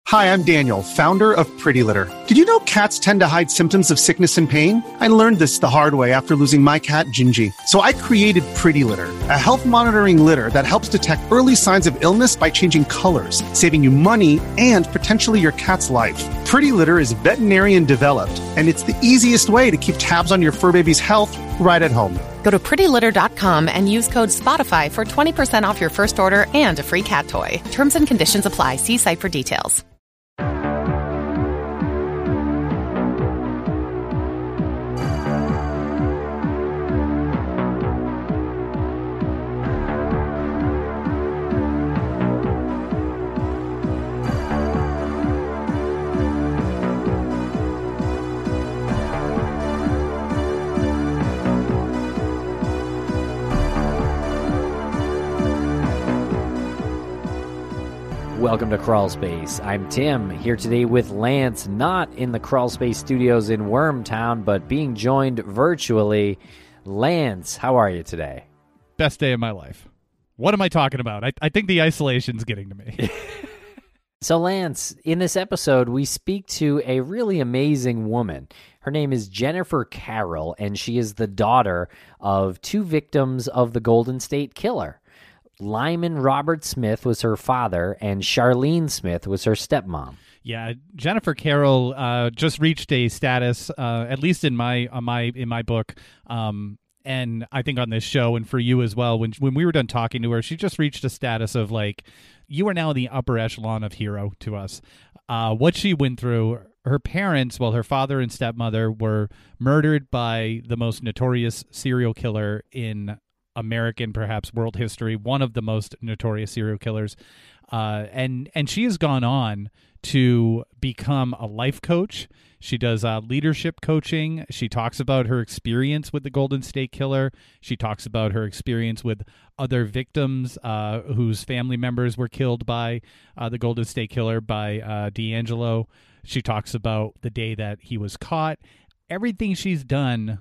Hi, I'm Daniel, founder of Pretty Litter. Did you know cats tend to hide symptoms of sickness and pain? I learned this the hard way after losing my cat, Gingy. So I created Pretty Litter, a health monitoring litter that helps detect early signs of illness by changing colors, saving you money and potentially your cat's life. Pretty Litter is veterinarian developed, and it's the easiest way to keep tabs on your fur baby's health right at home. Go to prettylitter.com and use code SPOTIFY for 20% off your first order and a free cat toy. Terms and conditions apply. See site for details. Welcome to Crawl Space. I'm Tim, here today with Lance, not in the Crawl Space studios in Wormtown, but being joined virtually. Lance, how are you today? Best day of my life. What am I talking about? I think the isolation's getting to me. So, Lance, in this episode, we speak to a really amazing woman. Her name is Jennifer Carroll, and she is the daughter of two victims of the Golden State Killer. Lyman Robert Smith was her father, and Charlene Smith was her stepmom. Yeah, Jennifer Carroll just reached a status, at least in my book, and I think on this show and for you as well. When we were done talking to her, she just reached a status of like, you are now the upper echelon of hero to us. What she went through. Her parents, well, her father and stepmother, were murdered by the most notorious serial killer in American, perhaps world history, one of the most notorious serial killers. And she has gone on to become a life coach. She does leadership coaching. She talks about her experience with the Golden State Killer. She talks about her experience with other victims whose family members were killed by the Golden State Killer, by D'Angelo. She talks about the day that he was caught. Everything she's done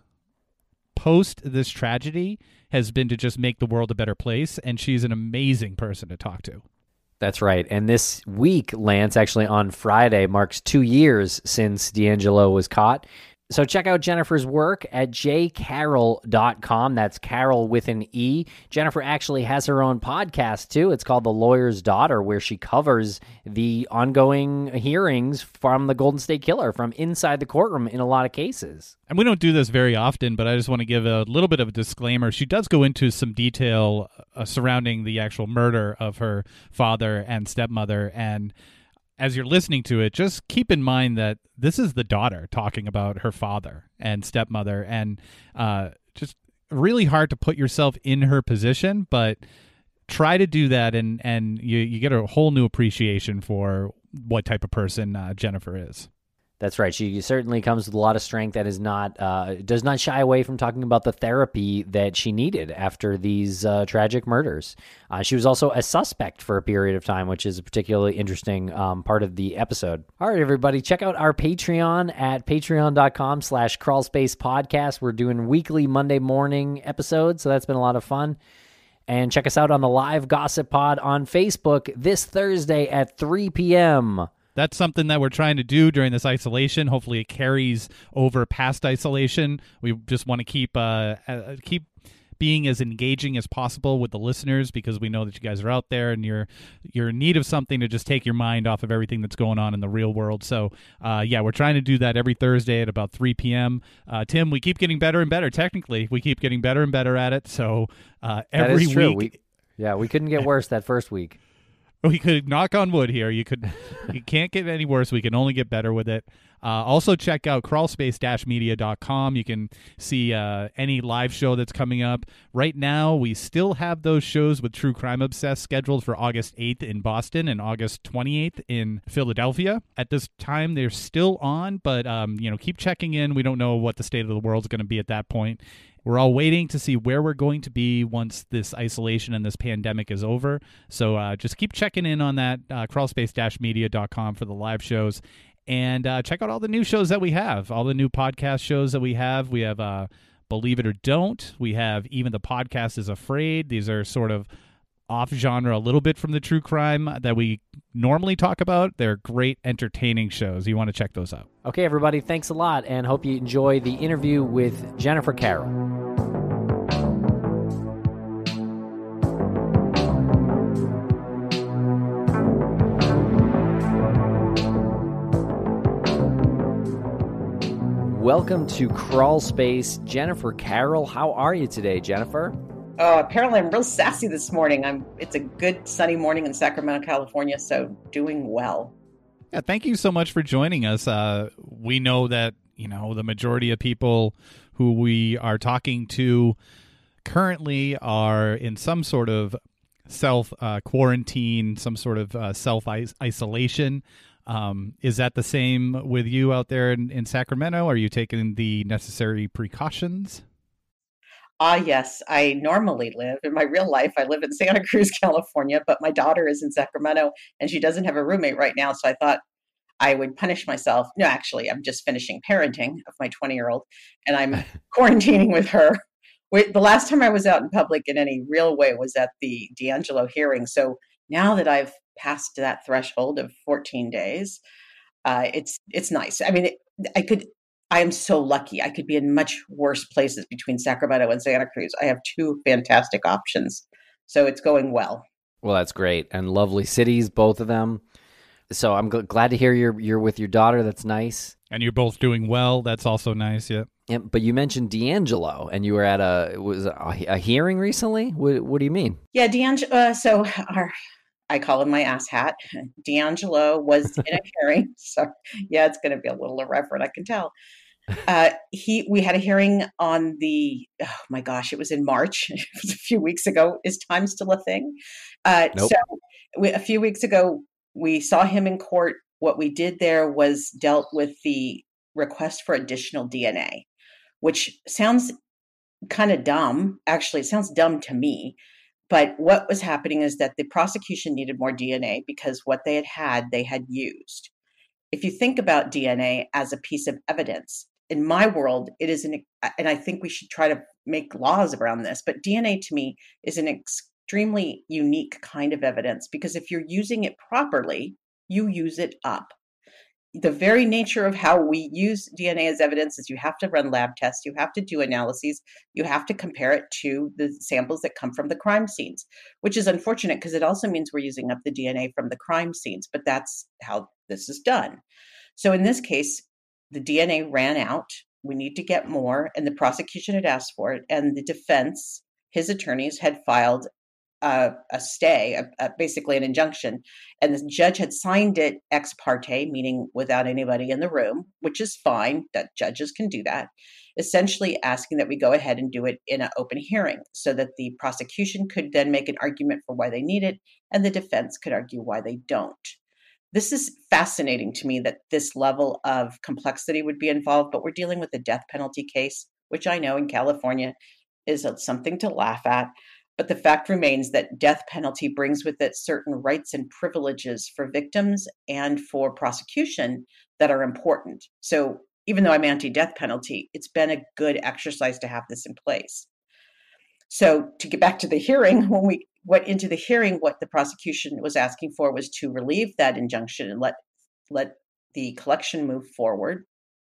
post this tragedy has been to just make the world a better place, and she's an amazing person to talk to. That's right. And this week, Lance, actually on Friday, marks 2 years since D'Angelo was caught. So check out Jennifer's work at jcarroll.com. That's Carol with an E. Jennifer actually has her own podcast, too. It's called The Lawyer's Daughter, where she covers the ongoing hearings from the Golden State Killer, from inside the courtroom in a lot of cases. And we don't do this very often, but I just want to give a little bit of a disclaimer. She does go into some detail surrounding the actual murder of her father and stepmother, and as you're listening to it, just keep in mind that this is the daughter talking about her father and stepmother, and just really hard to put yourself in her position, but try to do that, and you get a whole new appreciation for what type of person Jennifer is. That's right. She certainly comes with a lot of strength and is not does not shy away from talking about the therapy that she needed after these tragic murders. She was also a suspect for a period of time, which is a particularly interesting part of the episode. All right, everybody, check out our Patreon at patreon.com/crawlspacepodcast. We're doing weekly Monday morning episodes, so that's been a lot of fun. And check us out on the Live Gossip Pod on Facebook this Thursday at 3 p.m., That's something that we're trying to do during this isolation. Hopefully it carries over past isolation. We just want to keep being as engaging as possible with the listeners, because we know that you guys are out there and you're in need of something to just take your mind off of everything that's going on in the real world. So, we're trying to do that every Thursday at about 3 p.m. Tim, we keep getting better and better. Technically, we keep getting better and better at it. So every week. We couldn't get worse that first week. We could knock on wood here. You can't get any worse. We can only get better with it. Also, check out crawlspace-media.com. You can see any live show that's coming up. Right now, we still have those shows with True Crime Obsessed scheduled for August 8th in Boston and August 28th in Philadelphia. At this time, they're still on, but keep checking in. We don't know what the state of the world is going to be at that point. We're all waiting to see where we're going to be once this isolation and this pandemic is over. So just keep checking in on that, crawlspace-media.com for the live shows. And check out all the new shows that we have, all the new podcast shows that we have. We have Believe It or Don't. We have Even the Podcast is Afraid. These are sort of off genre a little bit from the true crime that we normally talk about. They're great, entertaining shows. You want to check those out. Okay, everybody, thanks a lot, and hope you enjoy the interview with Jennifer Carroll. Welcome to Crawl Space, Jennifer Carroll. How are you today, Jennifer? Oh, apparently I'm real sassy this morning. It's a good sunny morning in Sacramento, California, so doing well. Yeah, thank you so much for joining us. We know that, the majority of people who we are talking to currently are in some sort of self-quarantine, some sort of self-isolation. Is that the same with you out there in Sacramento? Are you taking the necessary precautions? Yes, I normally live in my real life. I live in Santa Cruz, California, but my daughter is in Sacramento and she doesn't have a roommate right now. So I thought I would punish myself. No, actually, I'm just finishing parenting of my 20-year-old and I'm quarantining with her. The last time I was out in public in any real way was at the DeAngelo hearing. So now that I've passed that threshold of 14 days, it's nice. I mean, I am so lucky. I could be in much worse places between Sacramento and Santa Cruz. I have two fantastic options. So it's going well. Well, that's great. And lovely cities, both of them. So I'm glad to hear you're with your daughter. That's nice. And you're both doing well. That's also nice. Yeah. Yeah, but you mentioned DeAngelo, and you were at a hearing recently? What do you mean? Yeah, DeAngelo. I call him my ass hat. DeAngelo was in a hearing. So yeah, it's going to be a little irreverent, I can tell. We had a hearing on oh my gosh, it was in March. It was a few weeks ago. Is time still a thing? Nope. So a few weeks ago, we saw him in court. What we did there was dealt with the request for additional DNA, which sounds kind of dumb. Actually, it sounds dumb to me. But what was happening is that the prosecution needed more DNA because what they had used. If you think about DNA as a piece of evidence, in my world, it is and I think we should try to make laws around this, but DNA to me is an extremely unique kind of evidence because if you're using it properly, you use it up. The very nature of how we use DNA as evidence is you have to run lab tests, you have to do analyses, you have to compare it to the samples that come from the crime scenes, which is unfortunate because it also means we're using up the DNA from the crime scenes, but that's how this is done. So in this case, the DNA ran out. We need to get more, and the prosecution had asked for it, and the defense, his attorneys, had filed a stay, basically an injunction, and the judge had signed it ex parte, meaning without anybody in the room, which is fine, that judges can do that, essentially asking that we go ahead and do it in an open hearing so that the prosecution could then make an argument for why they need it, and the defense could argue why they don't. This is fascinating to me that this level of complexity would be involved, but we're dealing with a death penalty case, which I know in California is something to laugh at. But the fact remains that death penalty brings with it certain rights and privileges for victims and for prosecution that are important. So even though I'm anti-death penalty, it's been a good exercise to have this in place. So to get back to the hearing, when we went into the hearing, what the prosecution was asking for was to relieve that injunction and let the collection move forward.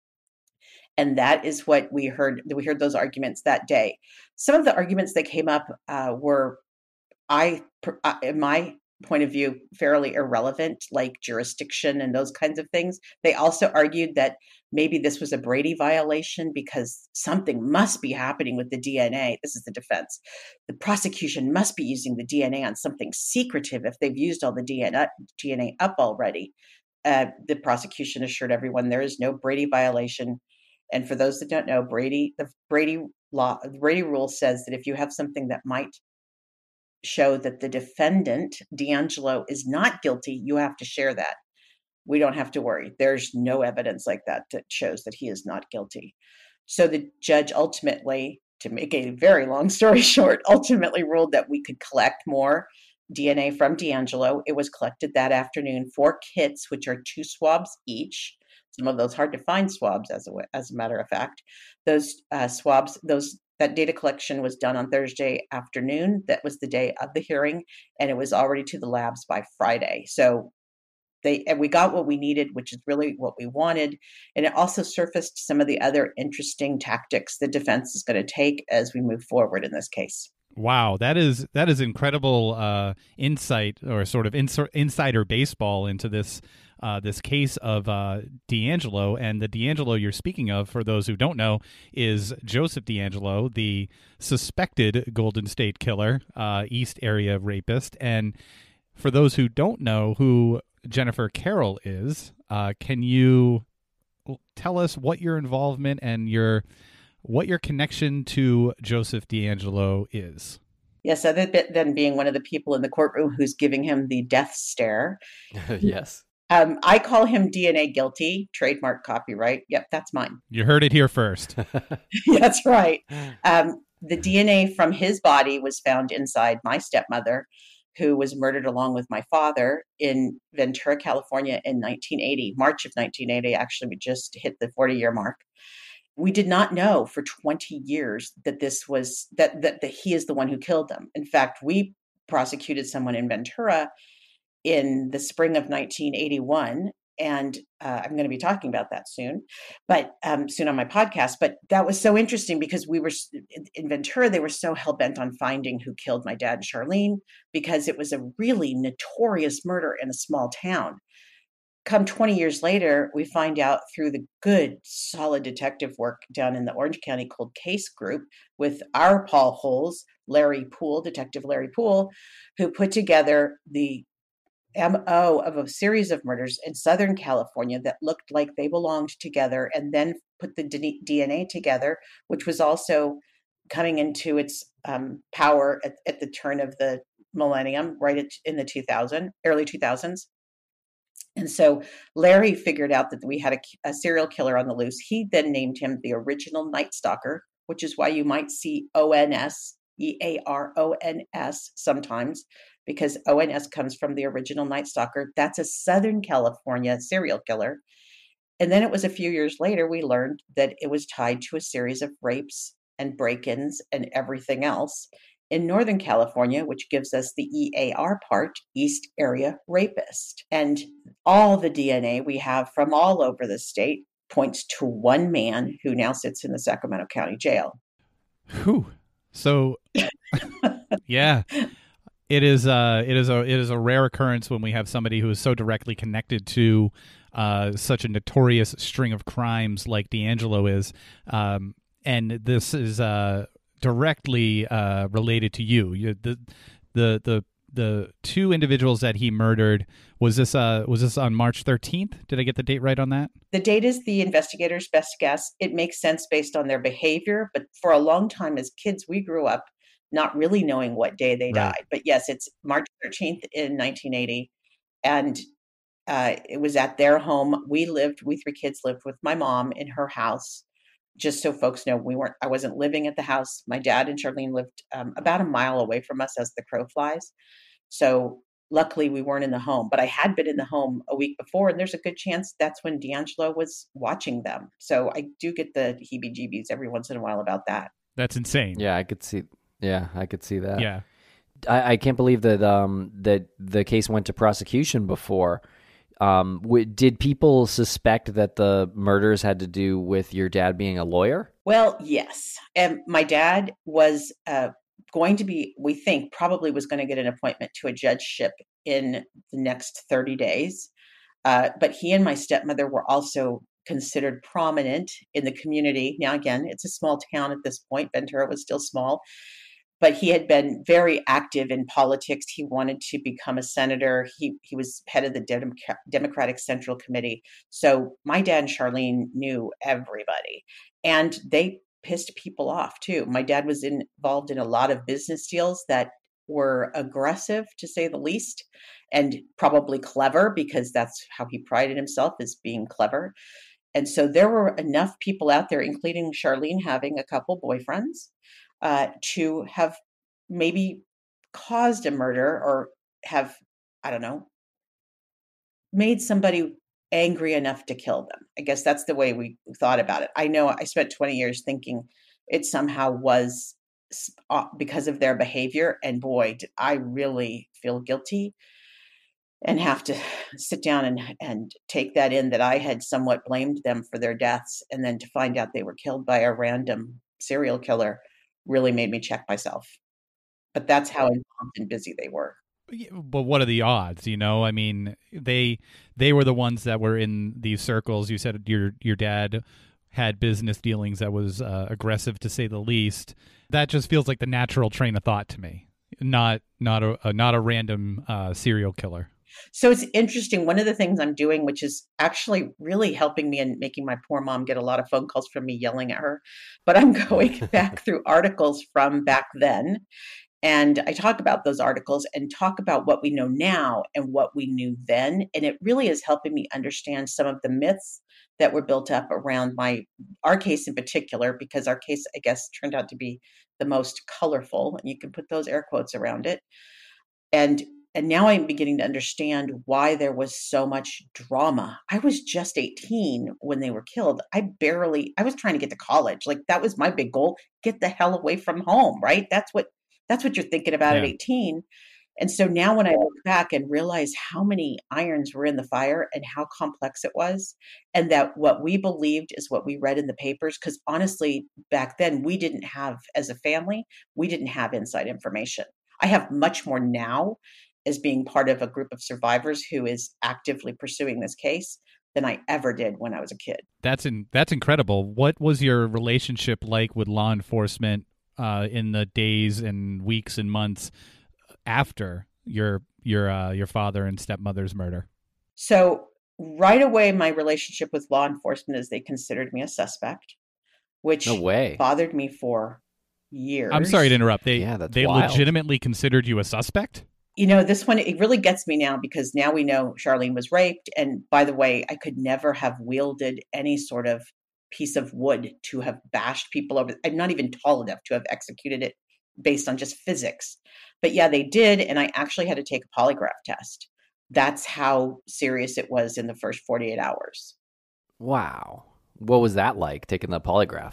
And that is what we heard. We heard those arguments that day. Some of the arguments that came up were, in my point of view, fairly irrelevant, like jurisdiction and those kinds of things. They also argued that maybe this was a Brady violation because something must be happening with the DNA. This is the defense. The prosecution must be using the DNA on something secretive if they've used all the DNA up already. The prosecution assured everyone there is no Brady violation. And for those that don't know, the Brady rule says that if you have something that might show that the defendant, DeAngelo, is not guilty, you have to share that. We don't have to worry. There's no evidence like that shows that he is not guilty. So the judge ultimately, to make a very long story short, ultimately ruled that we could collect more DNA from DeAngelo. It was collected that afternoon, 4 kits, which are 2 swabs each. Some of those hard to find swabs, as a matter of fact. Those swabs, those That data collection was done on Thursday afternoon. That was the day of the hearing, and it was already to the labs by Friday. So we got what we needed, which is really what we wanted. And it also surfaced some of the other interesting tactics the defense is going to take as we move forward in this case. Wow, that is incredible insight, or sort of insider baseball into this case of DeAngelo. And the DeAngelo you're speaking of, for those who don't know, is Joseph DeAngelo, the suspected Golden State Killer, East Area rapist. And for those who don't know who Jennifer Carroll is, can you tell us what your involvement and what your connection to Joseph DeAngelo is? Yes, other than being one of the people in the courtroom who's giving him the death stare. Yes. I call him DNA guilty, trademark copyright. Yep, that's mine. You heard it here first. That's right. The DNA from his body was found inside my stepmother, who was murdered along with my father in Ventura, California in 1980. March of 1980, actually, we just hit the 40-year mark. We did not know for 20 years that this was, that he is the one who killed them. In fact, we prosecuted someone in Ventura in the spring of 1981. And I'm going to be talking about that soon, but soon on my podcast. But that was so interesting because we were in Ventura. They were so hell bent on finding who killed my dad and Charlene, because it was a really notorious murder in a small town. Come 20 years later, we find out through the good, solid detective work down in the Orange County Cold Case Group with our Paul Holes, Detective Larry Poole, who put together the MO of a series of murders in Southern California that looked like they belonged together, and then put the DNA together, which was also coming into its power at the turn of the millennium, right in the early 2000s. And so Larry figured out that we had a serial killer on the loose. He then named him the original Night Stalker, which is why you might see ONS, EARONS sometimes, because ONS comes from the original Night Stalker. That's a Southern California serial killer. And then it was a few years later, we learned that it was tied to a series of rapes and break-ins and everything else in Northern California, which gives us the EAR part, East Area Rapist. And all the DNA we have from all over the state points to one man who now sits in the Sacramento County Jail. Whew. So, yeah, it is a rare occurrence when we have somebody who is so directly connected to such a notorious string of crimes like DeAngelo is, and this is directly related to you. The two individuals that he murdered, was this on March 13th? Did I get the date right on that? The date is the investigator's best guess. It makes sense based on their behavior, but for a long time as kids, we grew up not really knowing what day they died. But yes, it's March 13th in 1980, and it was at their home. We three kids lived with my mom in her house. Just so folks know, I wasn't living at the house. My dad and Charlene lived about a mile away from us as the crow flies. So luckily we weren't in the home, but I had been in the home a week before, and there's a good chance that's when DeAngelo was watching them. So I do get the heebie-jeebies every once in a while about that. That's insane. Yeah, I could see that. Yeah. I can't believe that that the case went to prosecution before. Did people suspect that the murders had to do with your dad being a lawyer? Well, yes. And my dad was going to be, we think, probably was going to get an appointment to a judgeship in the next 30 days. But he and my stepmother were also considered prominent in the community. Now, again, it's a small town at this point. Ventura was still small. But he had been very active in politics. He wanted to become a senator. He was head of the Democratic Central Committee. So my dad and Charlene knew everybody. And they pissed people off too. My dad was involved in a lot of business deals that were aggressive, to say the least, and probably clever, because that's how he prided himself, as being clever. And so there were enough people out there, including Charlene having a couple boyfriends, to have maybe caused a murder, or have, I don't know, made somebody angry enough to kill them. I guess that's the way we thought about it. I know I spent 20 years thinking it somehow was because of their behavior. And boy, did I really feel guilty and have to sit down and take that in, that I had somewhat blamed them for their deaths. And then to find out they were killed by a random serial killer really made me check myself. But that's how involved and busy they were. But what are the odds? I mean, they were the ones that were in these circles. You said your dad had business dealings that was aggressive, to say the least. That just feels like the natural train of thought to me, not a random serial killer. So it's interesting. One of the things I'm doing, which is actually really helping me and making my poor mom get a lot of phone calls from me yelling at her, but I'm going back through articles from back then. And I talk about those articles and talk about what we know now and what we knew then. And it really is helping me understand some of the myths that were built up around our case in particular, because our case, I guess, turned out to be the most colorful, and you can put those air quotes around it. And now I'm beginning to understand why there was so much drama. I was just 18 when they were killed. I was trying to get to college. Like, that was my big goal. Get the hell away from home, right? That's what you're thinking about at 18. And so now when I look back and realize how many irons were in the fire and how complex it was, and that what we believed is what we read in the papers, because honestly, back then we didn't have, as a family, we didn't have inside information. I have much more now as being part of a group of survivors who is actively pursuing this case than I ever did when I was a kid. That's incredible. What was your relationship like with law enforcement in the days and weeks and months after your father and stepmother's murder? So right away, my relationship with law enforcement is they considered me a suspect, which bothered me for years. I'm sorry to interrupt. They wild. Legitimately considered you a suspect? This one, it really gets me now, because now we know Charlene was raped. And by the way, I could never have wielded any sort of piece of wood to have bashed people over. I'm not even tall enough to have executed it based on just physics. But yeah, they did. And I actually had to take a polygraph test. That's how serious it was in the first 48 hours. Wow. What was that like, taking the polygraph?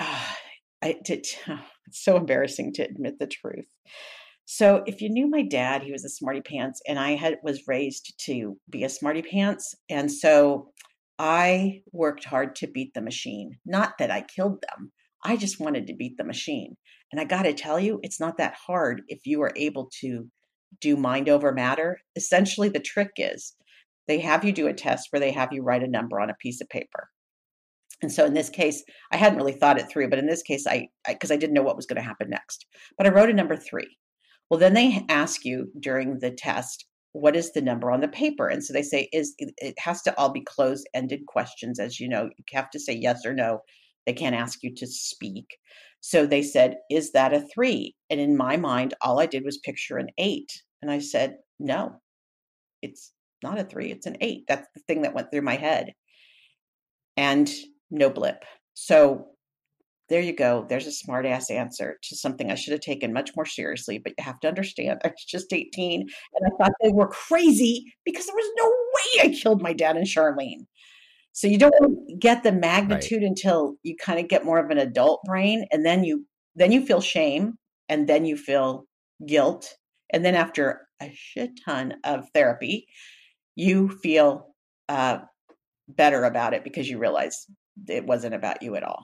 It's so embarrassing to admit the truth. So if you knew my dad, he was a smarty pants, and I was raised to be a smarty pants. And so I worked hard to beat the machine. Not that I killed them. I just wanted to beat the machine. And I got to tell you, it's not that hard if you are able to do mind over matter. Essentially, the trick is they have you do a test where they have you write a number on a piece of paper. And so in this case, I hadn't really thought it through, but in this case, because I didn't know what was going to happen next. But I wrote a number 3. Well, then they ask you during the test, what is the number on the paper? And so they say, it has to all be closed-ended questions. As you know, you have to say yes or no. They can't ask you to speak. So they said, is that a 3? And in my mind, all I did was picture an 8. And I said, no, it's not a 3, it's an 8. That's the thing that went through my head. And no blip. So there you go. There's a smart ass answer to something I should have taken much more seriously. But you have to understand, I was just 18 and I thought they were crazy because there was no way I killed my dad and Charlene. So you don't get the magnitude until you kind of get more of an adult brain. And then you feel shame, and then you feel guilt. And then after a shit ton of therapy, you feel better about it because you realize it wasn't about you at all.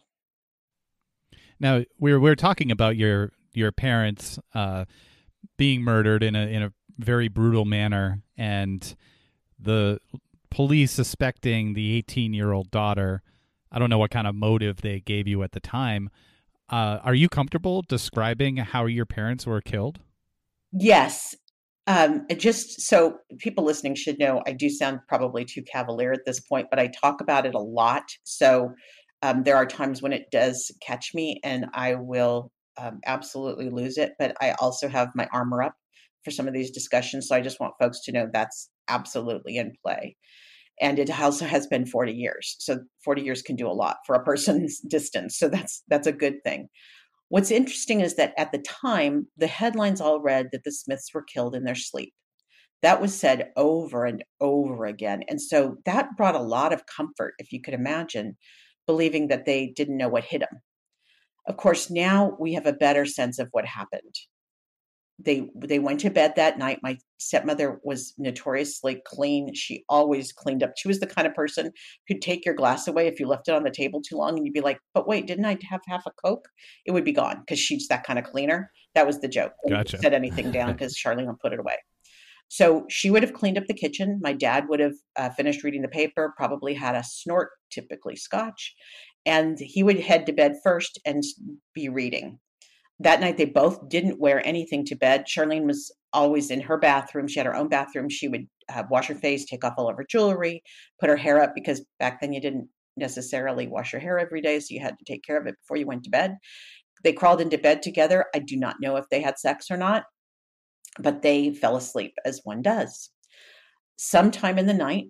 Now we're talking about your parents being murdered in a very brutal manner, and the police suspecting the 18-year-old daughter. I don't know what kind of motive they gave you at the time. Are you comfortable describing how your parents were killed? Yes. Just so people listening should know, I do sound probably too cavalier at this point, but I talk about it a lot. So there are times when it does catch me and I will absolutely lose it. But I also have my armor up for some of these discussions. So I just want folks to know that's absolutely in play. And it also has been 40 years. So 40 years can do a lot for a person's distance. So that's a good thing. What's interesting is that at the time, the headlines all read that the Smiths were killed in their sleep. That was said over and over again. And so that brought a lot of comfort, if you could imagine, believing that they didn't know what hit them. Of course, now we have a better sense of what happened. They went to bed that night. My stepmother was notoriously clean. She always cleaned up. She was the kind of person who'd take your glass away if you left it on the table too long, and you'd be like, but wait, didn't I have half a Coke? It would be gone because she's that kind of cleaner. That was the joke. Gotcha. Set anything down because Charlene would put it away. So she would have cleaned up the kitchen. My dad would have finished reading the paper, probably had a snort, typically scotch, and he would head to bed first and be reading. That night, they both didn't wear anything to bed. Charlene was always in her bathroom. She had her own bathroom. She would wash her face, take off all of her jewelry, put her hair up, because back then you didn't necessarily wash your hair every day, so you had to take care of it before you went to bed. They crawled into bed together. I do not know if they had sex or not, but they fell asleep as one does. Sometime in the night,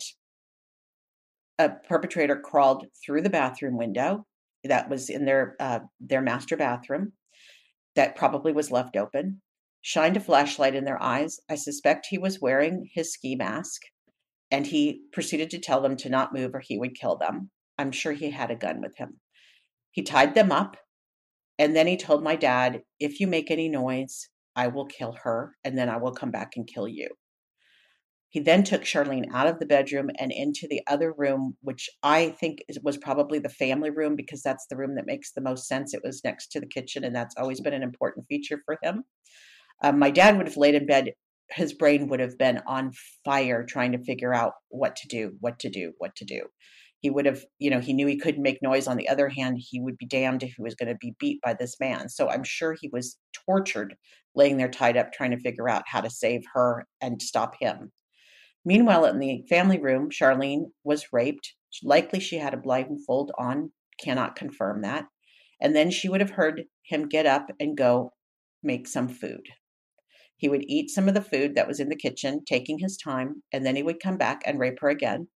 a perpetrator crawled through the bathroom window that was in their master bathroom, that probably was left open, shined a flashlight in their eyes. I suspect he was wearing his ski mask, and he proceeded to tell them to not move or he would kill them. I'm sure he had a gun with him. He tied them up, and then he told my dad, if you make any noise, I will kill her, and then I will come back and kill you. He then took Charlene out of the bedroom and into the other room, which I think was probably the family room, because that's the room that makes the most sense. It was next to the kitchen, and that's always been an important feature for him. My dad would have laid in bed. His brain would have been on fire trying to figure out what to do. He would have, he knew he couldn't make noise. On the other hand, he would be damned if he was going to be beat by this man. So I'm sure he was tortured, laying there tied up, trying to figure out how to save her and stop him. Meanwhile, in the family room, Charlene was raped. Likely she had a blindfold on, cannot confirm that. And then she would have heard him get up and go make some food. He would eat some of the food that was in the kitchen, taking his time, and then he would come back and rape her again.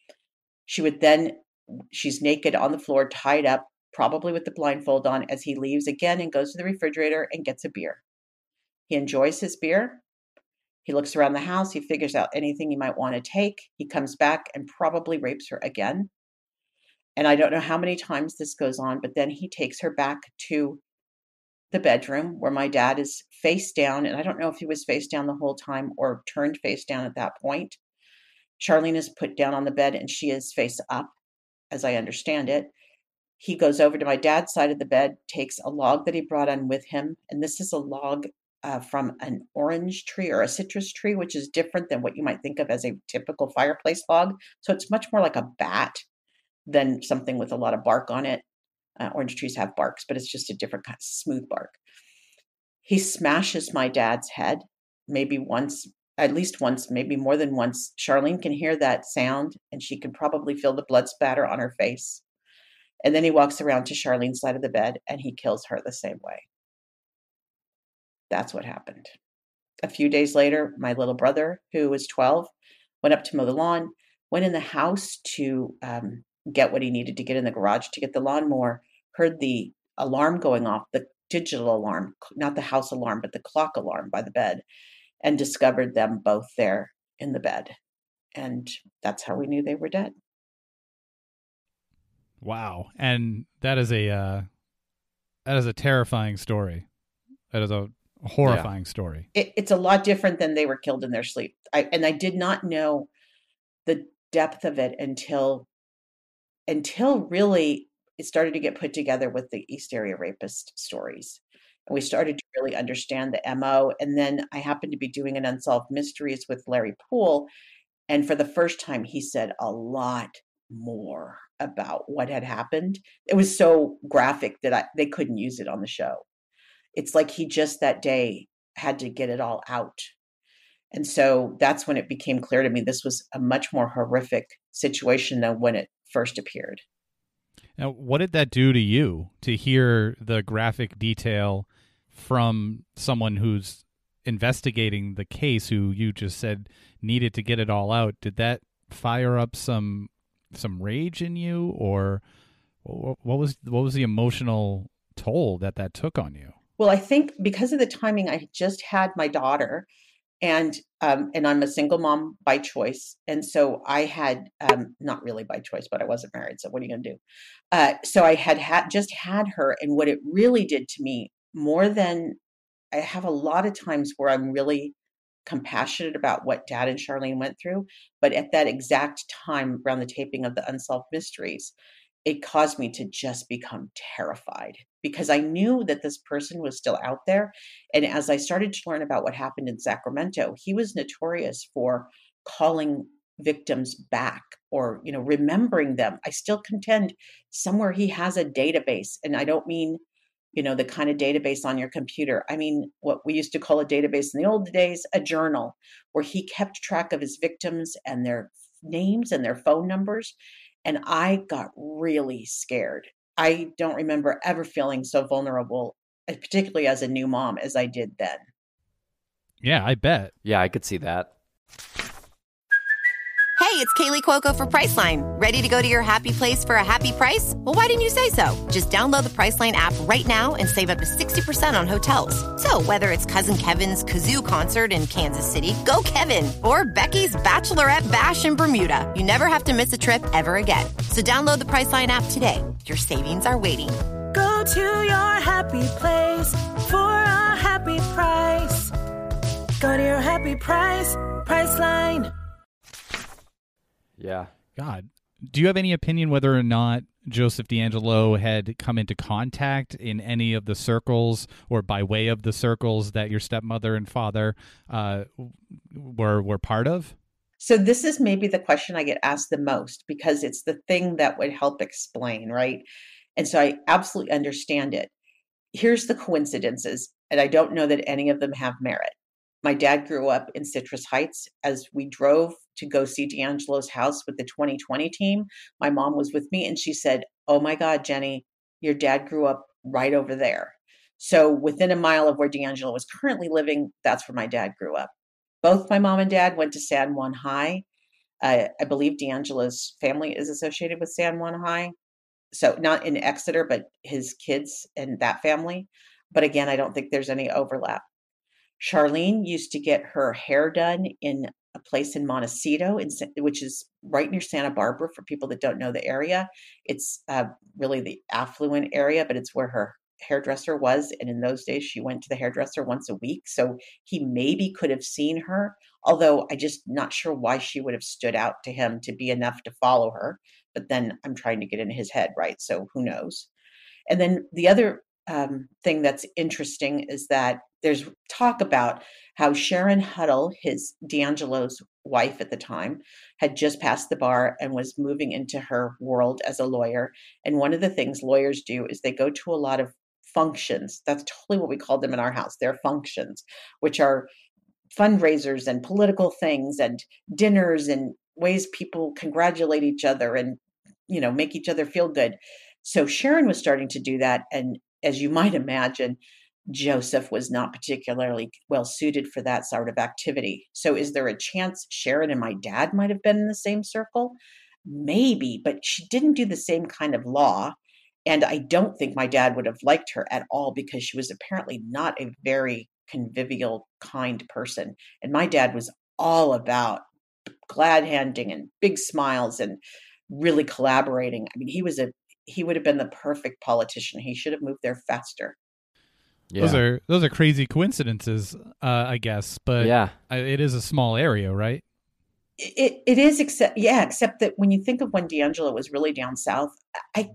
She's naked on the floor, tied up, probably with the blindfold on, as he leaves again and goes to the refrigerator and gets a beer. He enjoys his beer. He looks around the house. He figures out anything he might want to take. He comes back and probably rapes her again. And I don't know how many times this goes on, but then he takes her back to the bedroom where my dad is face down. And I don't know if he was face down the whole time or turned face down at that point. Charlene is put down on the bed and she is face up, as I understand it. He goes over to my dad's side of the bed, takes a log that he brought on with him. And this is a log from an orange tree or a citrus tree, which is different than what you might think of as a typical fireplace log. So it's much more like a bat than something with a lot of bark on it. Orange trees have barks, but it's just a different kind of smooth bark. He smashes my dad's head, maybe once, at least once, maybe more than once. Charlene can hear that sound, and she can probably feel the blood spatter on her face. And then he walks around to Charlene's side of the bed, and he kills her the same way. That's what happened. A few days later, my little brother, who was 12, went up to mow the lawn, went in the house to get what he needed to get in the garage to get the lawnmower, heard the alarm going off, the digital alarm, not the house alarm, but the clock alarm by the bed, and discovered them both there in the bed. And that's how we knew they were dead. Wow. And that is a terrifying story. That is a horrifying story. It's a lot different than they were killed in their sleep. I did not know the depth of it until really it started to get put together with the East Area Rapist stories. And we started to really understand the MO. And then I happened to be doing an Unsolved Mysteries with Larry Poole. And for the first time, he said a lot more about what had happened. It was so graphic that they couldn't use it on the show. It's like he just that day had to get it all out. And so that's when it became clear to me this was a much more horrific situation than when it first appeared. Now, what did that do to you to hear the graphic detail from someone who's investigating the case, who you just said needed to get it all out? Did that fire up some rage in you, or what was the emotional toll that took on you? Well, I think because of the timing, I had just had my daughter, And I'm a single mom by choice. And so I had, not really by choice, but I wasn't married. So what are you going to do? So I just had her. And what it really did to me, more than I have a lot of times where I'm really compassionate about what Dad and Charlene went through. But at that exact time around the taping of the Unsolved Mysteries, it caused me to just become terrified because I knew that this person was still out there. And as I started to learn about what happened in Sacramento, he was notorious for calling victims back or, remembering them. I still contend somewhere he has a database. And I don't mean, the kind of database on your computer. I mean, what we used to call a database in the old days, a journal, where he kept track of his victims and their names and their phone numbers. And I got really scared. I don't remember ever feeling so vulnerable, particularly as a new mom, as I did then. Yeah, I bet. Yeah, I could see that. Hey, it's Kaylee Cuoco for Priceline. Ready to go to your happy place for a happy price? Well, why didn't you say so? Just download the Priceline app right now and save up to 60% on hotels. So whether it's Cousin Kevin's Kazoo Concert in Kansas City, go Kevin, or Becky's Bachelorette Bash in Bermuda, you never have to miss a trip ever again. So download the Priceline app today. Your savings are waiting. Go to your happy place for a happy price. Go to your happy price, Priceline. Yeah. God. Do you have any opinion whether or not Joseph DeAngelo had come into contact in any of the circles or by way of the circles that your stepmother and father were part of? So this is maybe the question I get asked the most because it's the thing that would help explain, right? And so I absolutely understand it. Here's the coincidences, and I don't know that any of them have merit. My dad grew up in Citrus Heights. As we drove to go see DeAngelo's house with the 2020 team, my mom was with me and she said, "Oh my God, Jenny, your dad grew up right over there." So within a mile of where DeAngelo was currently living, that's where my dad grew up. Both my mom and dad went to San Juan High. I believe DeAngelo's family is associated with San Juan High. So not in Exeter, but his kids and that family. But again, I don't think there's any overlap. Charlene used to get her hair done in a place in Montecito, which is right near Santa Barbara for people that don't know the area. It's really the affluent area, but it's where her hairdresser was. And in those days, she went to the hairdresser once a week. So he maybe could have seen her, although I just not sure why she would have stood out to him to be enough to follow her. But then I'm trying to get in his head, right? So who knows? And then the other thing that's interesting is that there's talk about how Sharon Huddle, his DeAngelo's wife at the time, had just passed the bar and was moving into her world as a lawyer. And one of the things lawyers do is they go to a lot of functions. That's totally what we call them in our house. They're functions, which are fundraisers and political things and dinners and ways people congratulate each other and, make each other feel good. So Sharon was starting to do that. And as you might imagine, Joseph was not particularly well suited for that sort of activity. So is there a chance Sharon and my dad might have been in the same circle? Maybe, but she didn't do the same kind of law. And I don't think my dad would have liked her at all because she was apparently not a very convivial, kind person. And my dad was all about glad handing and big smiles and really collaborating. I mean, he would have been the perfect politician. He should have moved there faster. Yeah. Those are crazy coincidences, I guess. But yeah, it is a small area, right? It is, except that when you think of when DeAngelo was really down south, I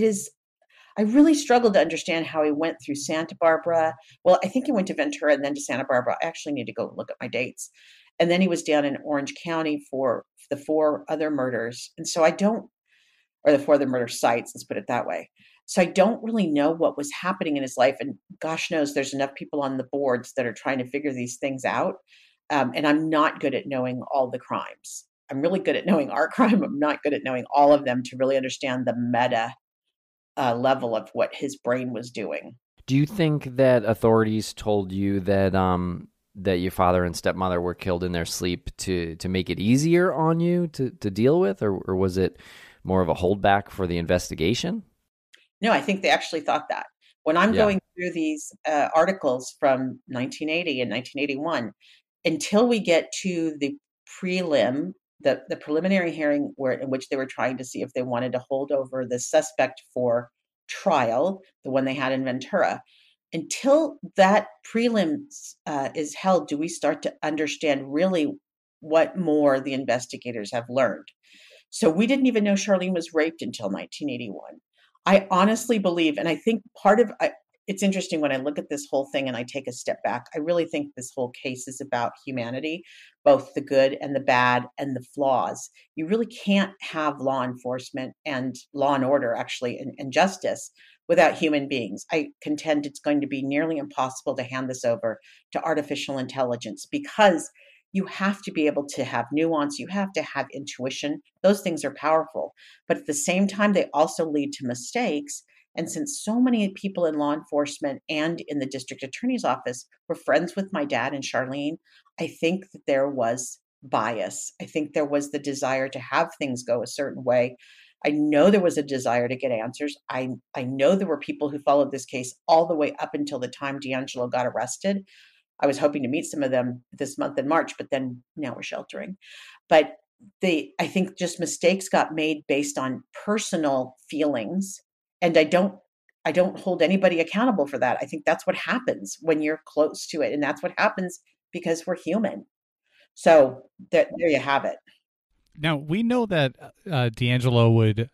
really struggled to understand how he went through Santa Barbara. Well, I think he went to Ventura and then to Santa Barbara. I actually need to go look at my dates. And then he was down in Orange County for the 4 other murders. And so or the 4 other murder sites, let's put it that way. So I don't really know what was happening in his life. And gosh knows there's enough people on the boards that are trying to figure these things out. And I'm not good at knowing all the crimes. I'm really good at knowing our crime. I'm not good at knowing all of them to really understand the meta level of what his brain was doing. Do you think that authorities told you that that your father and stepmother were killed in their sleep to make it easier on you to deal with, or was it more of a holdback for the investigation? No, I think they actually thought that. When I'm going through these articles from 1980 and 1981, until we get to the the preliminary hearing in which they were trying to see if they wanted to hold over the suspect for trial, the one they had in Ventura. Until that prelims is held, do we start to understand really what more the investigators have learned. So we didn't even know Charlene was raped until 1981. I honestly believe, and I think it's interesting when I look at this whole thing and I take a step back, I really think this whole case is about humanity, both the good and the bad and the flaws. You really can't have law enforcement and law and order, actually, and justice without human beings. I contend it's going to be nearly impossible to hand this over to artificial intelligence because you have to be able to have nuance. You have to have intuition. Those things are powerful. But at the same time, they also lead to mistakes. And since so many people in law enforcement and in the district attorney's office were friends with my dad and Charlene, I think that there was bias. I think there was the desire to have things go a certain way. I know there was a desire to get answers. I know there were people who followed this case all the way up until the time DeAngelo got arrested. I was hoping to meet some of them this month in March, but then now we're sheltering. But I think just mistakes got made based on personal feelings. And I don't hold anybody accountable for that. I think that's what happens when you're close to it. And that's what happens because we're human. So there you have it. Now, we know that DeAngelo would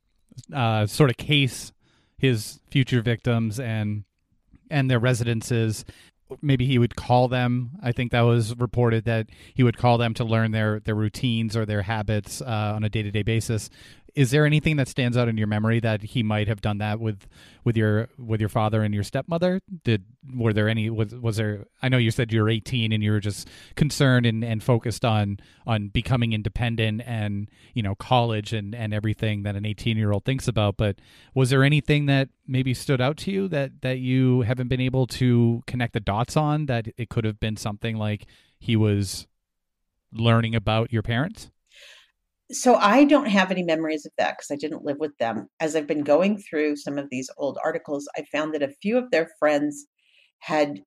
sort of case his future victims and their residences. Maybe he would call them. I think that was reported that he would call them to learn their routines or their habits on a day-to-day basis. Is there anything that stands out in your memory that he might have done that with your father and your stepmother? Was there? I know you said you were 18 and you were just concerned and focused on becoming independent and college and everything that an 18-year-old thinks about. But was there anything that maybe stood out to you that you haven't been able to connect the dots on, that it could have been something like he was learning about your parents? So I don't have any memories of that because I didn't live with them. As I've been going through some of these old articles, I found that a few of their friends had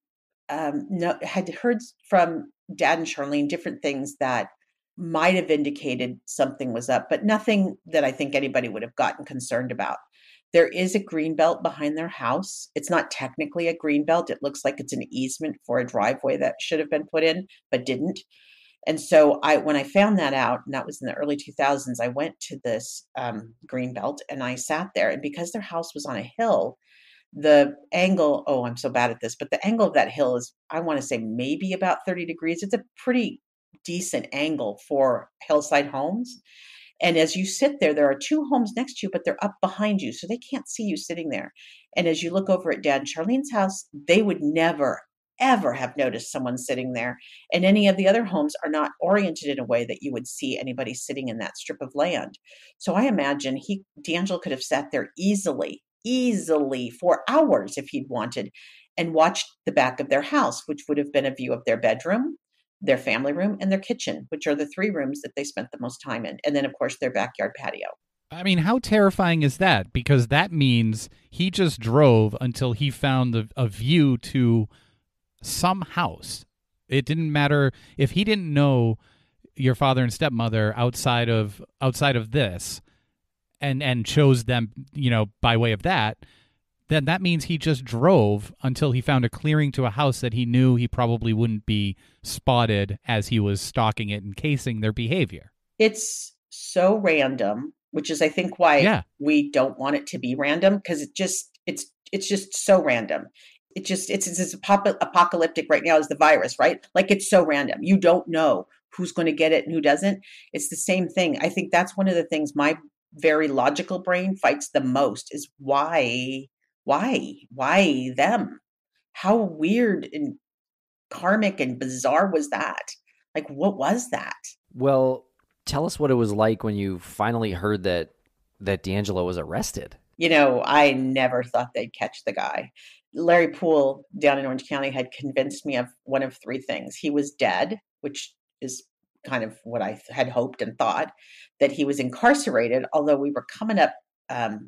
heard from Dad and Charlene different things that might have indicated something was up, but nothing that I think anybody would have gotten concerned about. There is a green belt behind their house. It's not technically a green belt. It looks like it's an easement for a driveway that should have been put in, but didn't. And so when I found that out, and that was in the early 2000s, I went to this green belt and I sat there. And because their house was on a hill, the angle, I'm so bad at this, but the angle of that hill is, I want to say maybe about 30 degrees. It's a pretty decent angle for hillside homes. And as you sit there, there are two homes next to you, but they're up behind you, so they can't see you sitting there. And as you look over at Dad and Charlene's house, they would never, ever have noticed someone sitting there. And any of the other homes are not oriented in a way that you would see anybody sitting in that strip of land. So I imagine DeAngelo could have sat there easily for hours if he'd wanted and watched the back of their house, which would have been a view of their bedroom, their family room, and their kitchen, which are the three rooms that they spent the most time in. And then, of course, their backyard patio. I mean, how terrifying is that? Because that means he just drove until he found a view to some house. It didn't matter if he didn't know your father and stepmother outside of this and chose them, by way of that, then that means he just drove until he found a clearing to a house that he knew he probably wouldn't be spotted as he was stalking it and casing their behavior. It's so random, which is, I think, why we don't want it to be random, because it's just so random. It's apocalyptic right now as the virus, right? Like, it's so random. You don't know who's going to get it and who doesn't. It's the same thing. I think that's one of the things my very logical brain fights the most is why them? How weird and karmic and bizarre was that? Like, what was that? Well, tell us what it was like when you finally heard that DeAngelo was arrested. I never thought they'd catch the guy. Larry Poole down in Orange County had convinced me of one of three things. He was dead, which is kind of what I had hoped and thought, that he was incarcerated, although we were coming up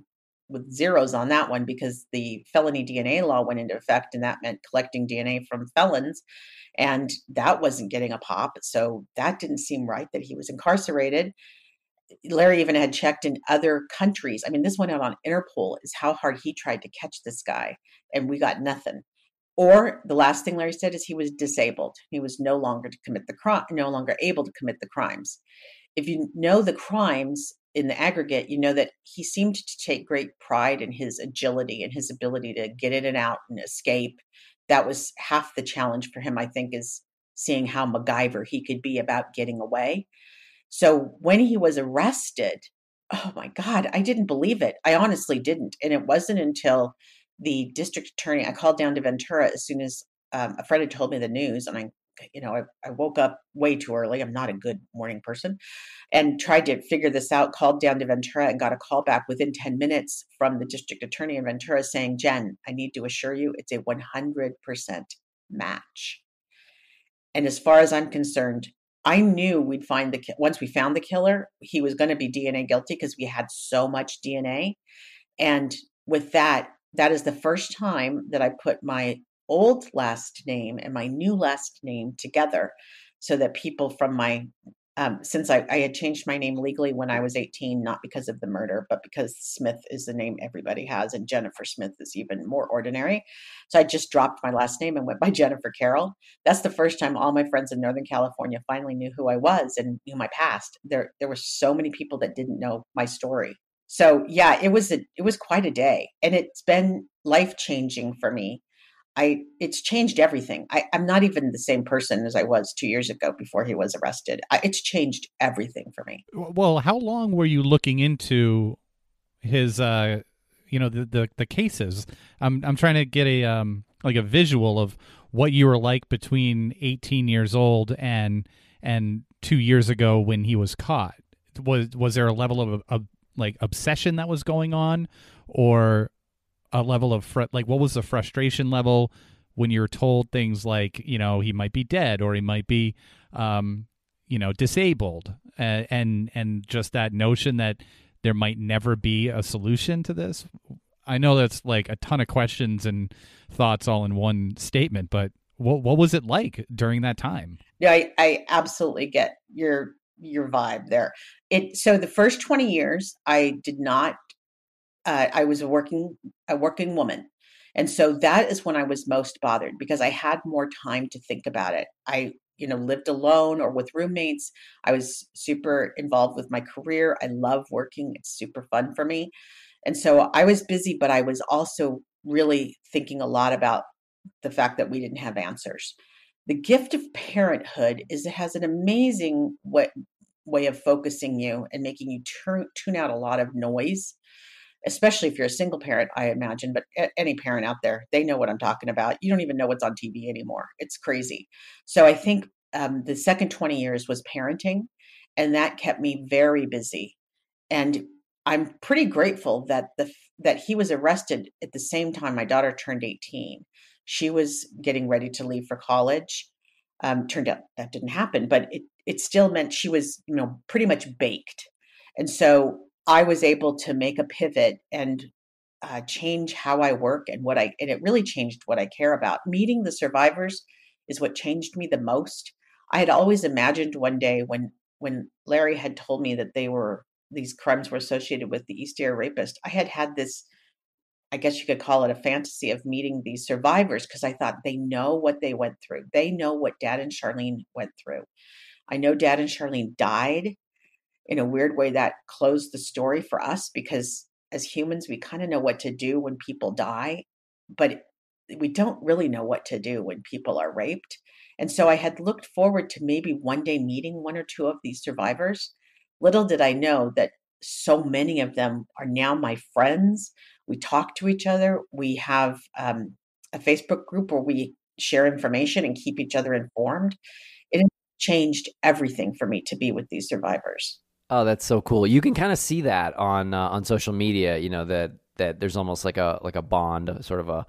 with zeros on that one because the felony DNA law went into effect, and that meant collecting DNA from felons. And that wasn't getting a pop. So that didn't seem right that he was incarcerated. Larry even had checked in other countries. I mean, this went out on Interpol, is how hard he tried to catch this guy, and we got nothing. Or the last thing Larry said is he was disabled. He was no longer no longer able to commit the crimes. If you know the crimes in the aggregate, you know that he seemed to take great pride in his agility and his ability to get in and out and escape. That was half the challenge for him, I think, is seeing how MacGyver he could be about getting away. So when he was arrested, oh my God, I didn't believe it. I honestly didn't. And it wasn't until the district attorney, I called down to Ventura as soon as a friend had told me the news. And I woke up way too early. I'm not a good morning person, and tried to figure this out, called down to Ventura and got a call back within 10 minutes from the district attorney in Ventura saying, Jen, I need to assure you it's a 100% match. And as far as I'm concerned, I knew we'd find once we found the killer, he was going to be DNA guilty because we had so much DNA. And with that is the first time that I put my old last name and my new last name together so that people from my, since I had changed my name legally when I was 18, not because of the murder, but because Smith is the name everybody has, and Jennifer Smith is even more ordinary. So I just dropped my last name and went by Jennifer Carroll. That's the first time all my friends in Northern California finally knew who I was and knew my past. There were so many people that didn't know my story. So yeah, it was quite a day, and it's been life-changing for me. It's changed everything. I'm not even the same person as I was 2 years ago before he was arrested. It's changed everything for me. Well, how long were you looking into his, the cases? I'm trying to get a visual of what you were like between 18 years old and 2 years ago when he was caught. Was there a level of obsession that was going on, or a level of what was the frustration level when you're told things like, he might be dead or he might be, disabled, and just that notion that there might never be a solution to this? I know that's like a ton of questions and thoughts all in one statement, but what was it like during that time? Yeah, I absolutely get your vibe there. So the first 20 years, I did not. I was a working woman. And so that is when I was most bothered because I had more time to think about it. I, lived alone or with roommates. I was super involved with my career. I love working. It's super fun for me. And so I was busy, but I was also really thinking a lot about the fact that we didn't have answers. The gift of parenthood is it has an amazing way of focusing you and making you tune out a lot of noise, especially if you're a single parent, I imagine, but any parent out there, they know what I'm talking about. You don't even know what's on TV anymore. It's crazy. So I think the second 20 years was parenting, and that kept me very busy. And I'm pretty grateful that he was arrested at the same time my daughter turned 18. She was getting ready to leave for college. Turned out that didn't happen, but it still meant she was, pretty much baked. And so I was able to make a pivot and change how I work and and it really changed what I care about. Meeting the survivors is what changed me the most. I had always imagined one day when Larry had told me that these crimes were associated with the East Area rapist, I had this, I guess you could call it a fantasy of meeting these survivors because I thought they know what they went through. They know what Dad and Charlene went through. I know Dad and Charlene died. In a weird way, that closed the story for us because as humans, we kind of know what to do when people die, but we don't really know what to do when people are raped. And so I had looked forward to maybe one day meeting one or two of these survivors. Little did I know that so many of them are now my friends. We talk to each other. We have a Facebook group where we share information and keep each other informed. It changed everything for me to be with these survivors. Oh, that's so cool. You can kind of see that on social media, that there's almost like a bond, sort of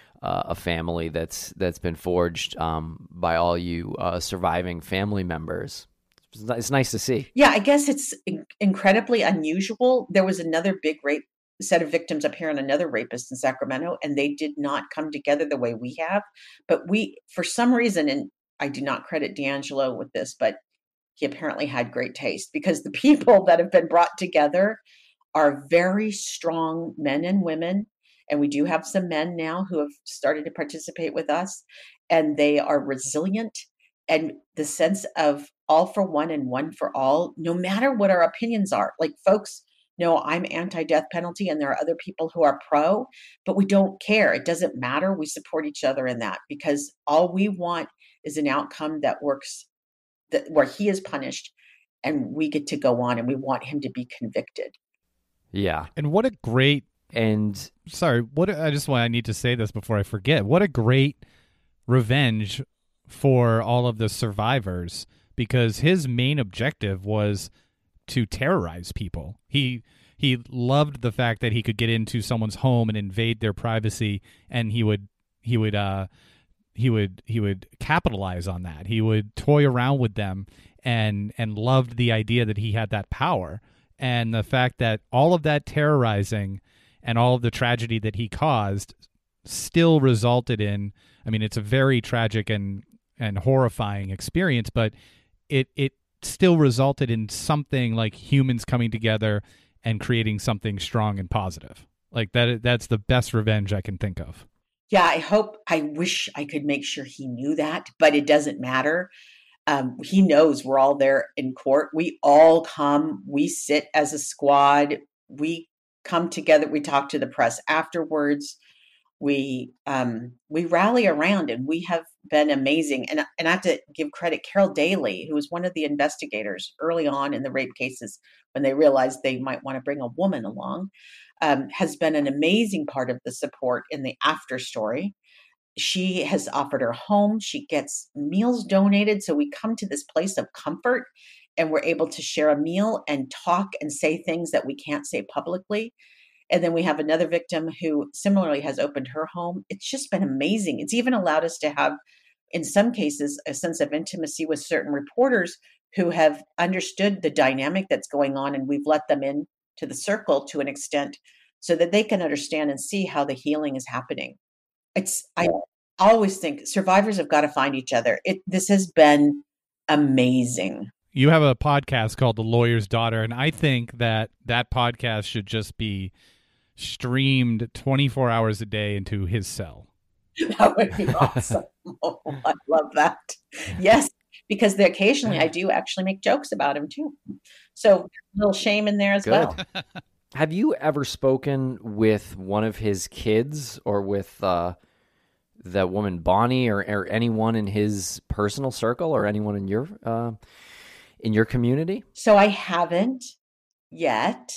a family that's been forged by all you surviving family members. It's nice to see. Yeah, I guess it's incredibly unusual. There was another big rape set of victims up here and another rapist in Sacramento, and they did not come together the way we have. But we, for some reason, and I do not credit D'Angelo with this, but he apparently had great taste, because the people that have been brought together are very strong men and women. And we do have some men now who have started to participate with us, and they are resilient. And the sense of all for one and one for all, no matter what our opinions are. Like, folks know I'm anti-death penalty, and there are other people who are pro, but we don't care. It doesn't matter. We support each other in that, because all we want is an outcome that works, that where he is punished and we get to go on, and we want him to be convicted. Yeah. And what a great, And I need to say this before I forget. What a great revenge for all of the survivors, because his main objective was to terrorize people. He loved the fact that he could get into someone's home and invade their privacy, and he would capitalize on that. He would toy around with them, and loved the idea that he had that power, and the fact that all of that terrorizing and all of the tragedy that he caused still resulted in, I mean, it's a very tragic and horrifying experience, but it still resulted in something like humans coming together and creating something strong and positive. Like that's the best revenge I can think of. Yeah, I wish I could make sure he knew that, but it doesn't matter. He knows we're all there in court. We all come, we sit as a squad, we come together, we talk to the press afterwards. We rally around, and we have been amazing. And I have to give credit, Carol Daly, who was one of the investigators early on in the rape cases when they realized they might want to bring a woman along, has been an amazing part of the support in the after story. She has offered her home. She gets meals donated. So we come to this place of comfort, and we're able to share a meal and talk and say things that we can't say publicly. And then we have another victim who similarly has opened her home. It's just been amazing. It's even allowed us to have, in some cases, a sense of intimacy with certain reporters who have understood the dynamic that's going on, and we've let them in to the circle to an extent so that they can understand and see how the healing is happening. I always think survivors have got to find each other. This has been amazing. You have a podcast called The Lawyer's Daughter, and I think that podcast should just be streamed 24 hours a day into his cell. That would be awesome. Oh, I love that. Yes, because occasionally I do actually make jokes about him too. So a little shame in there as well. Have you ever spoken with one of his kids, or with that woman Bonnie, or anyone in his personal circle, or anyone in your community? So I haven't yet.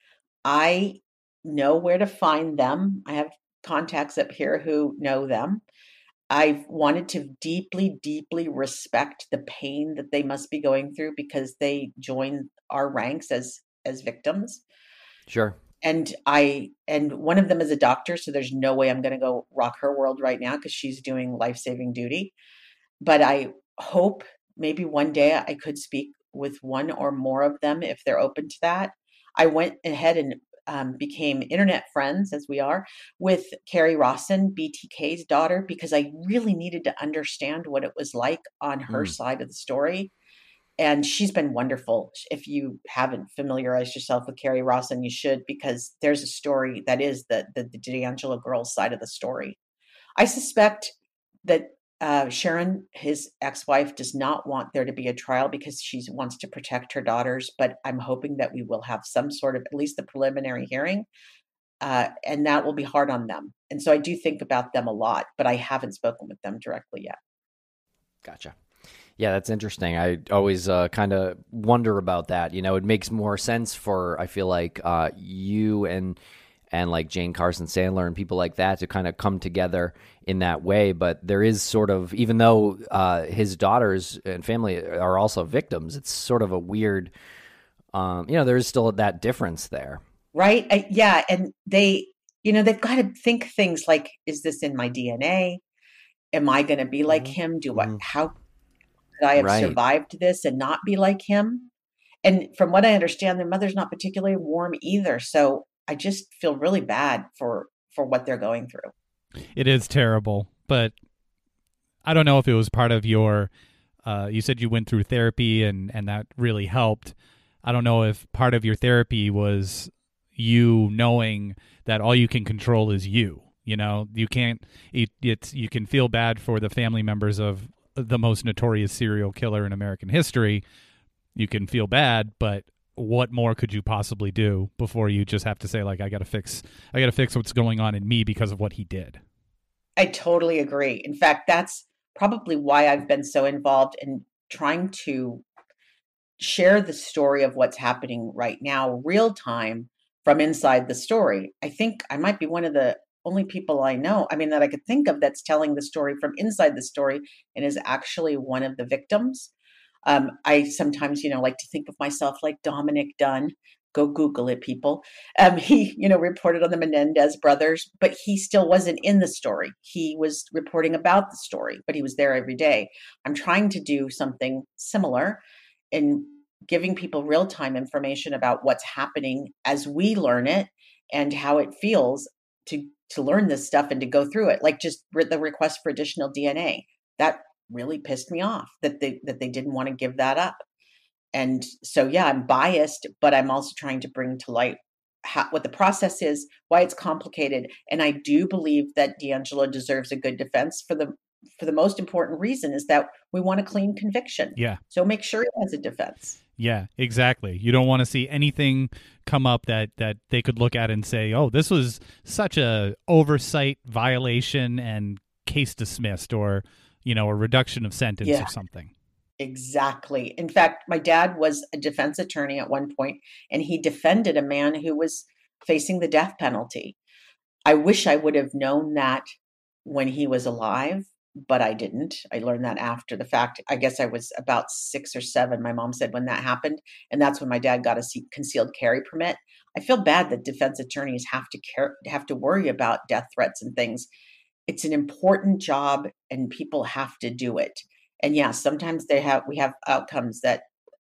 I know where to find them. I have contacts up here who know them. I've wanted to deeply, deeply respect the pain that they must be going through, because they join our ranks as victims. Sure. And one of them is a doctor, so there's no way I'm going to go rock her world right now, because she's doing life-saving duty. But I hope maybe one day I could speak with one or more of them if they're open to that. I went ahead and became internet friends, as we are, with Carrie Rawson, BTK's daughter, because I really needed to understand what it was like on her side of the story. And she's been wonderful. If you haven't familiarized yourself with Carrie Rawson, you should, because there's a story that is the D'Angelo girls' side of the story. I suspect that Sharon, his ex-wife, does not want there to be a trial because she wants to protect her daughters, but I'm hoping that we will have some sort of, at least the preliminary hearing, and that will be hard on them. And so I do think about them a lot, but I haven't spoken with them directly yet. Gotcha. Yeah, that's interesting. I always kind of wonder about that. You know, it makes more sense for, I feel like, you and like Jane Carson Sandler and people like that to kind of come together in that way. But there is sort of, even though his daughters and family are also victims, it's sort of a weird, there is still that difference there. Right. Yeah. And they've got to think things like, is this in my DNA? Am I going to be like him? How could I have survived this and not be like him? And from what I understand, their mother's not particularly warm either. So I just feel really bad for what they're going through. It is terrible, but I don't know if it was part of your, you said you went through therapy and that really helped. I don't know if part of your therapy was you knowing that all you can control is you. You know, you can't, you can feel bad for the family members of the most notorious serial killer in American history. You can feel bad, but what more could you possibly do before you just have to say, like, I got to fix what's going on in me because of what he did? I totally agree. In fact, that's probably why I've been so involved in trying to share the story of what's happening right now, real time, from inside the story. I think I might be one of the only people I know, that I could think of, that's telling the story from inside the story and is actually one of the victims. I sometimes, like to think of myself like Dominic Dunn. Go Google it, people. He, reported on the Menendez brothers, but he still wasn't in the story. He was reporting about the story, but he was there every day. I'm trying to do something similar in giving people real-time information about what's happening as we learn it and how it feels to learn this stuff and to go through it. Like just the request for additional DNA. That really pissed me off that they didn't want to give that up. And so, yeah, I'm biased, but I'm also trying to bring to light what the process is, why it's complicated. And I do believe that DeAngelo deserves a good defense for the most important reason is that we want a clean conviction. Yeah. So make sure he has a defense. Yeah, exactly. You don't want to see anything come up that they could look at and say, oh, this was such a oversight violation and case dismissed, or, a reduction of sentence or something. Exactly. In fact, my dad was a defense attorney at one point, and he defended a man who was facing the death penalty. I wish I would have known that when he was alive, but I didn't. I learned that after the fact. I guess I was about 6 or 7, my mom said, when that happened. And that's when my dad got a concealed carry permit. I feel bad that defense attorneys have to worry about death threats and things. It's an important job and people have to do it. And yeah, sometimes we have outcomes that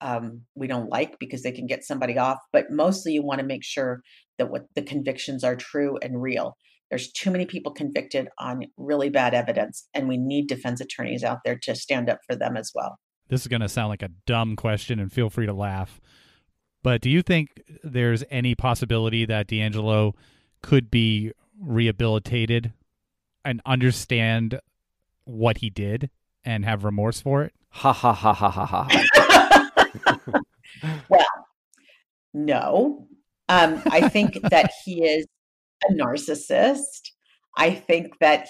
we don't like because they can get somebody off, but mostly you want to make sure that what the convictions are true and real. There's too many people convicted on really bad evidence, and we need defense attorneys out there to stand up for them as well. This is going to sound like a dumb question, and feel free to laugh, but do you think there's any possibility that DeAngelo could be rehabilitated and understand what he did and have remorse for it? Ha ha ha ha ha ha. Well, no. I think that he is a narcissist. I think that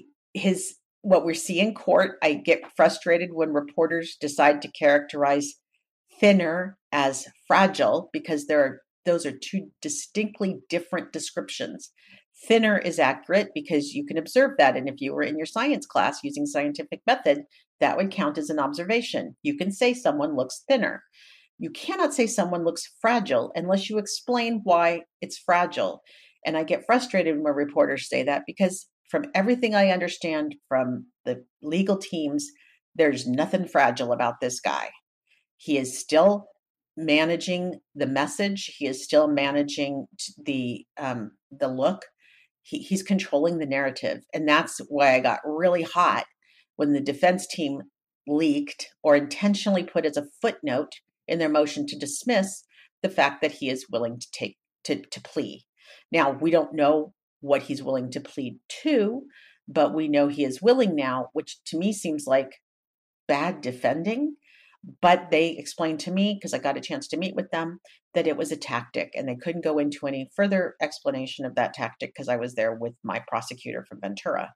what we see in court, I get frustrated when reporters decide to characterize thinner as fragile because those are two distinctly different descriptions. Thinner is accurate because you can observe that. And if you were in your science class using scientific method, that would count as an observation. You can say someone looks thinner. You cannot say someone looks fragile unless you explain why it's fragile. And I get frustrated when reporters say that because from everything I understand from the legal teams, there's nothing fragile about this guy. He is still managing the message. He is still managing the look. He's controlling the narrative. And that's why I got really hot when the defense team leaked or intentionally put as a footnote in their motion to dismiss the fact that he is willing to plea. Now, we don't know what he's willing to plead to, but we know he is willing now, which to me seems like bad defending. But they explained to me, because I got a chance to meet with them, that it was a tactic, and they couldn't go into any further explanation of that tactic because I was there with my prosecutor from Ventura.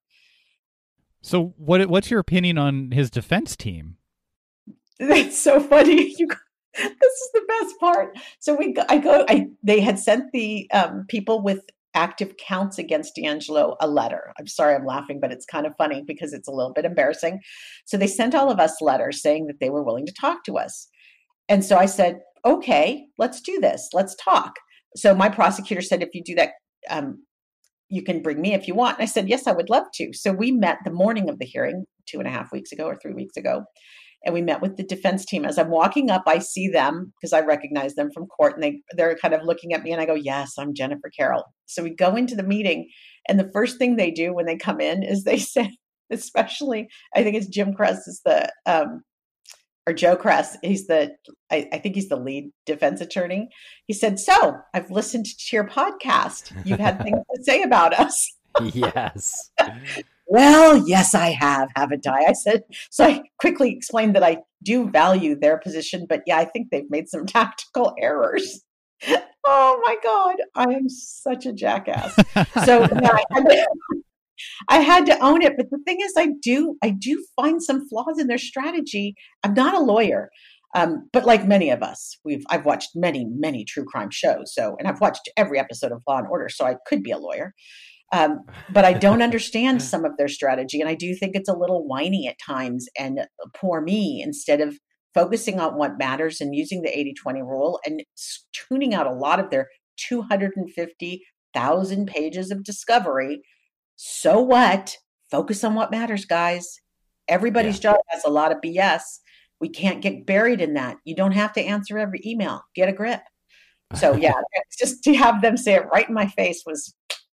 So what's your opinion on his defense team? That's so funny. This is the best part. So they had sent the people with active counts against DeAngelo a letter. I'm sorry I'm laughing, but it's kind of funny because it's a little bit embarrassing. So they sent all of us letters saying that they were willing to talk to us. And so I said, okay, let's do this. Let's talk. So my prosecutor said, if you do that, you can bring me if you want. And I said, yes, I would love to. So we met the morning of the hearing 2.5 weeks ago or 3 weeks ago. and we met with the defense team. As I'm walking up, I see them because I recognize them from court, and they're kind of looking at me, and I go, yes, I'm Jennifer Carroll. So we go into the meeting, and the first thing they do when they come in is they say, especially, I think it's Jim Kress is or Joe Kress, I think he's the lead defense attorney. He said, so I've listened to your podcast. You've had things to say about us. Yes. Well, yes, I have, haven't I? I said, so I quickly explained that I do value their position, but yeah, I think they've made some tactical errors. Oh my God, I am such a jackass. So yeah, I had to own it. But the thing is, I do find some flaws in their strategy. I'm not a lawyer. But like many of us, I've watched many, many true crime shows. And I've watched every episode of Law and Order, so I could be a lawyer. But I don't understand some of their strategy. And I do think it's a little whiny at times. And poor me, instead of focusing on what matters and using the 80-20 rule and tuning out a lot of their 250,000 pages of discovery. So what? Focus on what matters, guys. Everybody's job has a lot of BS. We can't get buried in that. You don't have to answer every email. Get a grip. So yeah, just to have them say it right in my face was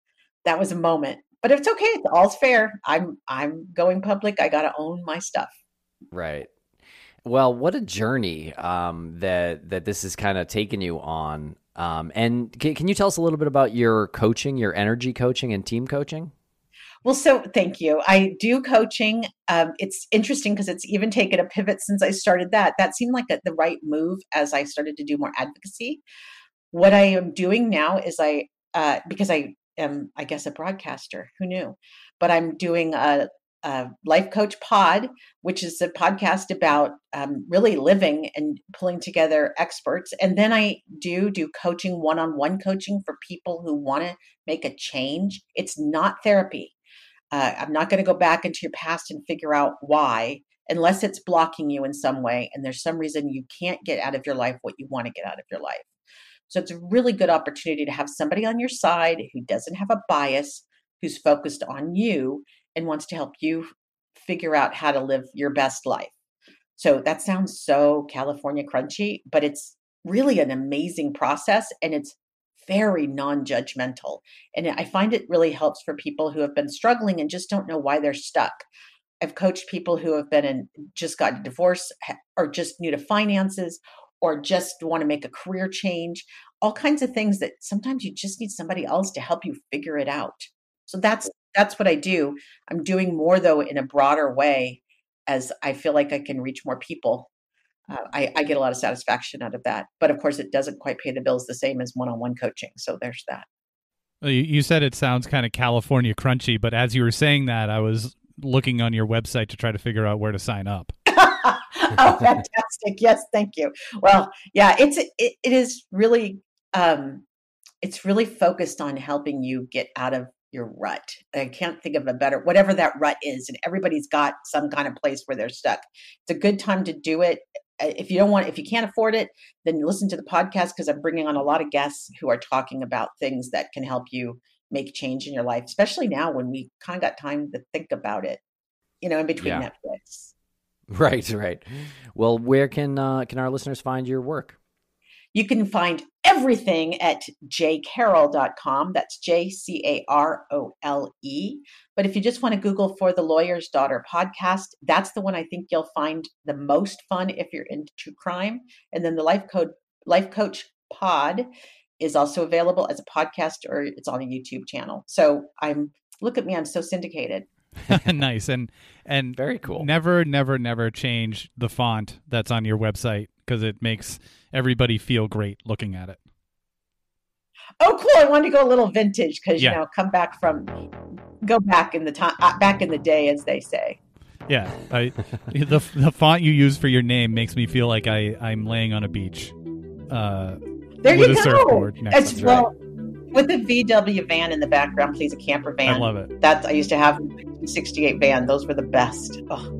a moment. But it's okay. It's all's fair. I'm going public. I got to own my stuff. Right. Well, what a journey that this has kind of taken you on. And can you tell us a little bit about your coaching, your energy coaching and team coaching? Well, so thank you. I do coaching. It's interesting because it's even taken a pivot since I started that. That seemed like the right move as I started to do more advocacy. What I am doing now is because I am, I guess, a broadcaster. Who knew? But I'm doing a Life Coach Pod, which is a podcast about really living and pulling together experts. And then I do coaching, one-on-one coaching for people who want to make a change. It's not therapy. I'm not going to go back into your past and figure out why, unless it's blocking you in some way. And there's some reason you can't get out of your life what you want to get out of your life. So it's a really good opportunity to have somebody on your side who doesn't have a bias, who's focused on you and wants to help you figure out how to live your best life. So that sounds so California crunchy, but it's really an amazing process, and it's very non-judgmental. And I find it really helps for people who have been struggling and just don't know why they're stuck. I've coached people who have just got a divorce or just new to finances or just want to make a career change, all kinds of things that sometimes you just need somebody else to help you figure it out. So that's what I do. I'm doing more, though, in a broader way, as I feel like I can reach more people. I get a lot of satisfaction out of that. But of course, it doesn't quite pay the bills the same as one-on-one coaching. So there's that. Well, you said it sounds kind of California crunchy, but as you were saying that, I was looking on your website to try to figure out where to sign up. Oh, fantastic. Yes, thank you. Well, yeah, it is really, it's really focused on helping you get out of your rut. I can't think of a better, whatever that rut is, and everybody's got some kind of place where they're stuck. It's a good time to do it. If you can't afford it, then listen to the podcast, because I'm bringing on a lot of guests who are talking about things that can help you make change in your life, especially now when we kind of got time to think about it, in between Netflix. Right. Well, where can our listeners find your work? You can find everything at jcarole.com. That's JCAROLE. But if you just want to Google for The Lawyer's Daughter podcast, that's the one I think you'll find the most fun if you're into true crime. And then the Life Coach Pod is also available as a podcast, or it's on a YouTube channel. So look at me, I'm so syndicated. Nice. And very cool. Never change the font that's on your website, because it makes everybody feel great looking at it. Oh, cool. I wanted to go a little vintage because, go back in the time, back in the day, as they say. Yeah. The font you use for your name makes me feel like I'm laying on a beach there with you a go. surfboard next to me. With the VW van in the background, please, a camper van. I love it. I used to have a 1968 van. Those were the best. Oh.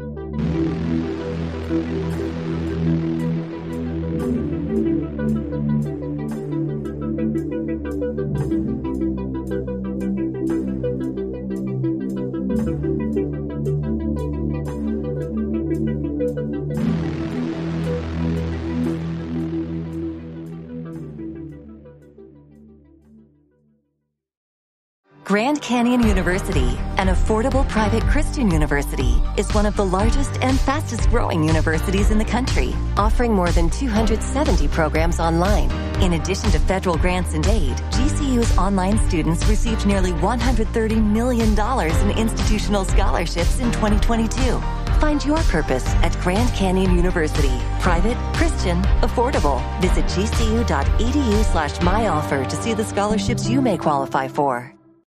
Grand Canyon University, an affordable private Christian university, is one of the largest and fastest growing universities in the country, offering more than 270 programs online. In addition to federal grants and aid, GCU's online students received nearly $130 million in institutional scholarships in 2022. Find your purpose at Grand Canyon University. Private, Christian, affordable. Visit gcu.edu/myoffer to see the scholarships you may qualify for.